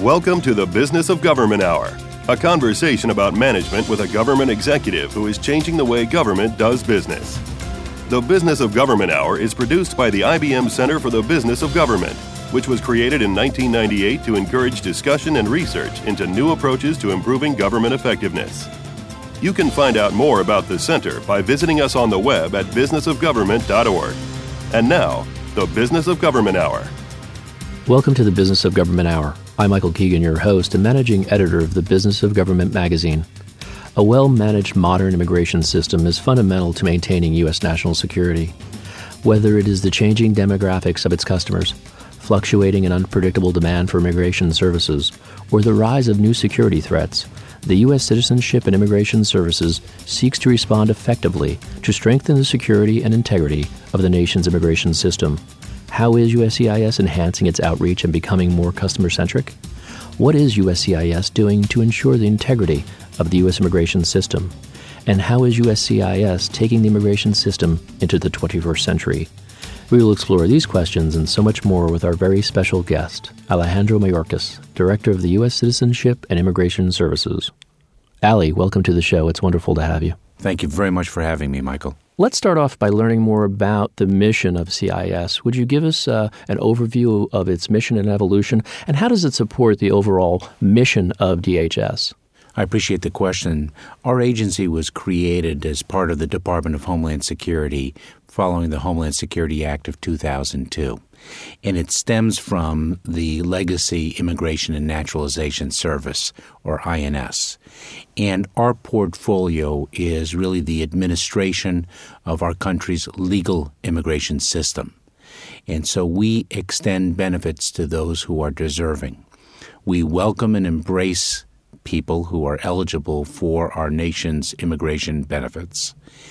Welcome to the Business of Government Hour, a conversation about management with a government executive who is changing the way government does business. The Business of Government Hour is produced by the IBM Center for the Business of Government, which was created in 1998 to encourage discussion and research into new approaches to improving government effectiveness. You can find out more about the center by visiting us on the web at businessofgovernment.org. And now, the Business of Government Hour. Welcome to the Business of Government Hour. I'm Michael Keegan, your host and managing editor of the Business of Government magazine. A well-managed modern immigration system is fundamental to maintaining U.S. national security. Whether it is the changing demographics of its customers, fluctuating and unpredictable demand for immigration services, or the rise of new security threats, the U.S. Citizenship and Immigration Services seeks to respond effectively to strengthen the security and integrity of the nation's immigration system. How is USCIS enhancing its outreach and becoming more customer-centric? What is USCIS doing to ensure the integrity of the U.S. immigration system? And how is USCIS taking the immigration system into the 21st century? We will explore these questions and so much more with our very special guest, Alejandro Mayorkas, Director of the U.S. Citizenship and Immigration Services. Ali, welcome to the show. It's wonderful to have you. Thank you very much for having me, Michael. Let's start off by learning more about the mission of CIS. Would you give us an overview of its mission and evolution, and how does it support the overall mission of DHS? I appreciate the question. Our agency was created as part of the Department of Homeland Security following the Homeland Security Act of 2002. And it stems from the Legacy Immigration and Naturalization Service, or INS. And our portfolio is really the administration of our country's legal immigration system. And so we extend benefits to those who are deserving. We welcome and embrace people who are eligible for our nation's immigration benefits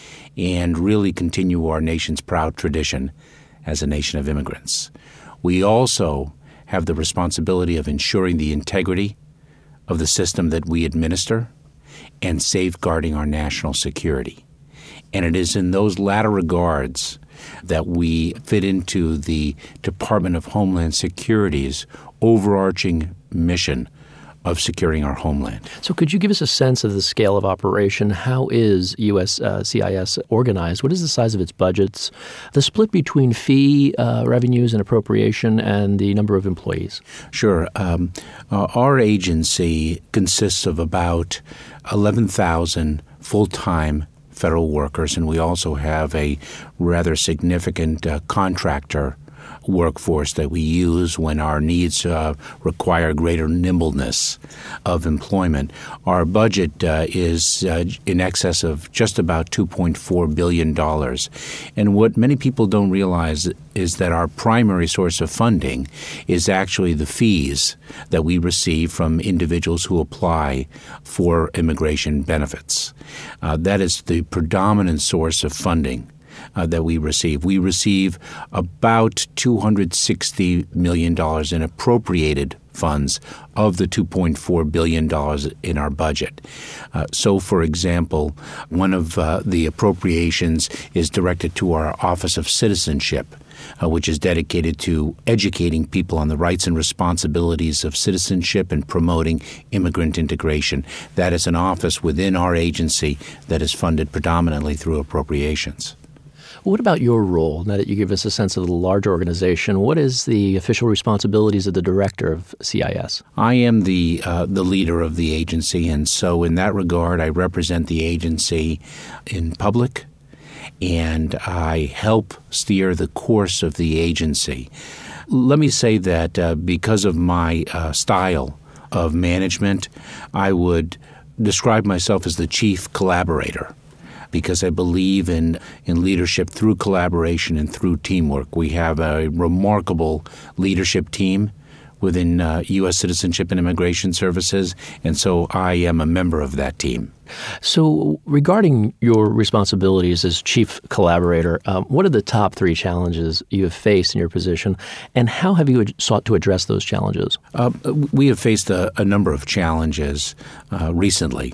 and really continue our nation's proud tradition as a nation of immigrants. We also have the responsibility of ensuring the integrity of the system that we administer and safeguarding our national security. And it is in those latter regards that we fit into the Department of Homeland Security's overarching mission of securing our homeland. So could you give us a sense of the scale of operation? How is USCIS organized? What is the size of its budgets? The split between fee revenues and appropriation and the number of employees? Sure. Our agency consists of about 11,000 full-time federal workers, and we also have a rather significant contractor workforce that we use when our needs require greater nimbleness of employment. Our budget is in excess of just about $2.4 billion. And what many people don't realize is that our primary source of funding is actually the fees that we receive from individuals who apply for immigration benefits. That is the predominant source of funding that we receive. We receive about $260 million in appropriated funds of the $2.4 billion in our budget. So, for example, one of the appropriations is directed to our Office of Citizenship, which is dedicated to educating people on the rights and responsibilities of citizenship and promoting immigrant integration. That is an office within our agency that is funded predominantly through appropriations. What about your role? Now that you give us a sense of the large organization, what is the official responsibilities of the director of CIS? I am the leader of the agency, and so in that regard, I represent the agency in public, and I help steer the course of the agency. Let me say that because of my style of management, I would describe myself as the chief collaborator, because I believe in leadership through collaboration and through teamwork. We have a remarkable leadership team within U.S. Citizenship and Immigration Services, and so I am a member of that team. So regarding your responsibilities as chief collaborator, what are the top three challenges you have faced in your position, and how have you sought to address those challenges? We have faced a number of challenges recently.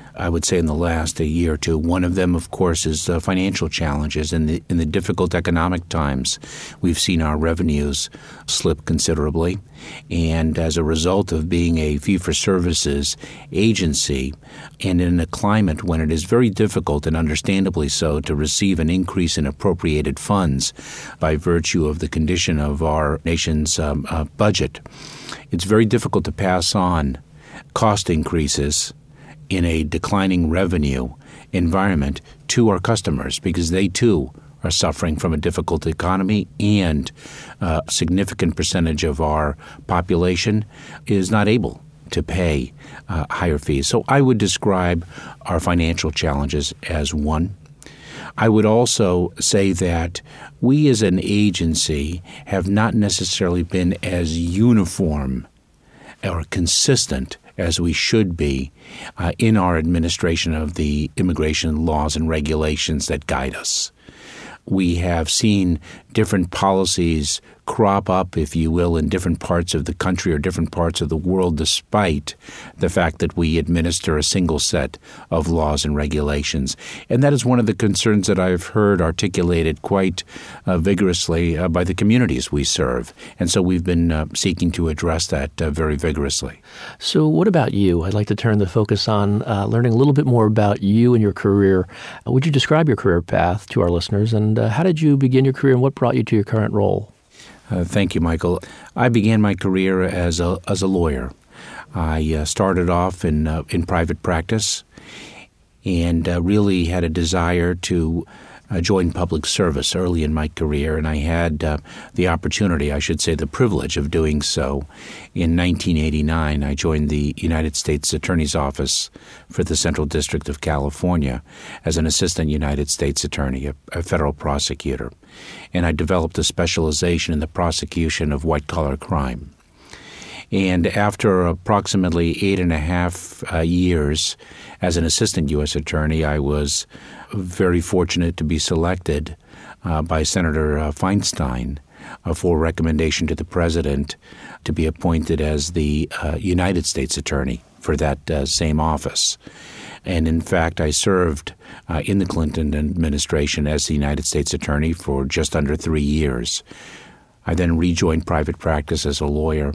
I would say, in the last year or two. One of them, of course, is financial challenges. In the difficult economic times, we've seen our revenues slip considerably. And as a result of being a fee-for-services agency, and in a climate when it is very difficult, and understandably so, to receive an increase in appropriated funds by virtue of the condition of our nation's budget, it's very difficult to pass on cost increases in a declining revenue environment to our customers, because they too are suffering from a difficult economy, and a significant percentage of our population is not able to pay higher fees. So I would describe our financial challenges as one. I would also say that we as an agency have not necessarily been as uniform or consistent as we should be in our administration of the immigration laws and regulations that guide us. We have seen different policies crop up, if you will, in different parts of the country or different parts of the world, despite the fact that we administer a single set of laws and regulations. And that is one of the concerns that I've heard articulated quite vigorously by the communities we serve. And so we've been seeking to address that very vigorously. So what about you? I'd like to turn the focus on learning a little bit more about you and your career. Would you describe your career path to our listeners, and how did you begin your career, and what brought you to your current role? Thank you, Michael. I began my career as a lawyer. I started off in private practice, and really had a desire to join public service early in my career, and I had the opportunity, I should say the privilege, of doing so. In 1989, I joined the United States Attorney's Office for the Central District of California as an assistant United States attorney, a federal prosecutor. And I developed a specialization in the prosecution of white-collar crime. And after approximately 8.5 years as an assistant U.S. attorney, I was very fortunate to be selected by Senator Feinstein for recommendation to the president to be appointed as the United States attorney for that same office. And in fact, I served in the Clinton administration as the United States attorney for just under 3 years. I then rejoined private practice as a lawyer.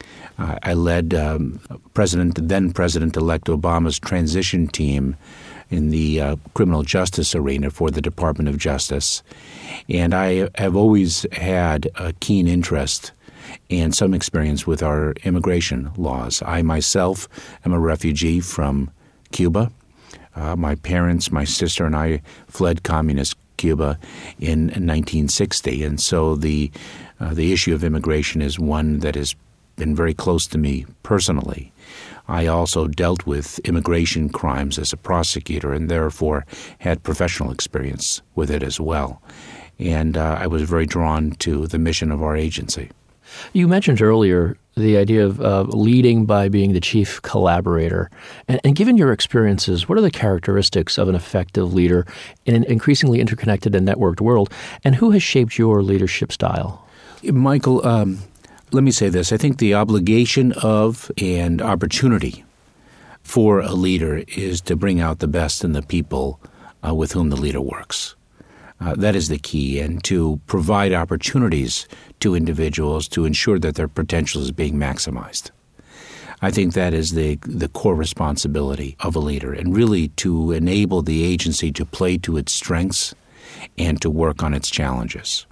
I led then President-elect Obama's transition team in the criminal justice arena for the Department of Justice. And I have always had a keen interest and some experience with our immigration laws. I myself am a refugee from Cuba. My parents, my sister, and I fled communist Cuba in 1960. And so the issue of immigration is one that has been very close to me personally. I also dealt with immigration crimes as a prosecutor and therefore had professional experience with it as well. And I was very drawn to the mission of our agency. You mentioned earlier the idea of leading by being the chief collaborator. And given your experiences, what are the characteristics of an effective leader in an increasingly interconnected and networked world? And who has shaped your leadership style? Michael, let me say this. I think the obligation of and opportunity for a leader is to bring out the best in the people with whom the leader works. That is the key, and to provide opportunities to individuals to ensure that their potential is being maximized. I think that is the core responsibility of a leader, and really to enable the agency to play to its strengths and to work on its challenges.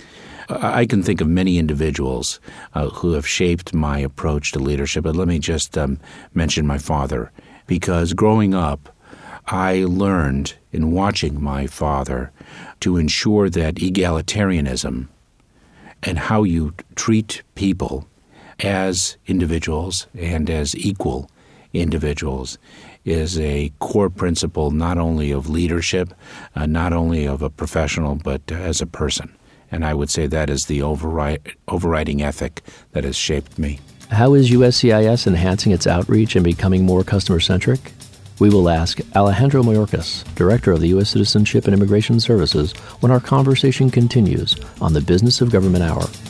I can think of many individuals who have shaped my approach to leadership, but let me just mention my father, because growing up, I learned in watching my father to ensure that egalitarianism and how you treat people as individuals and as equal individuals is a core principle not only of leadership, not only of a professional, but as a person. And I would say that is the overriding ethic that has shaped me. How is USCIS enhancing its outreach and becoming more customer-centric? We will ask Alejandro Mayorkas, Director of the U.S. Citizenship and Immigration Services, when our conversation continues on the Business of Government Hour.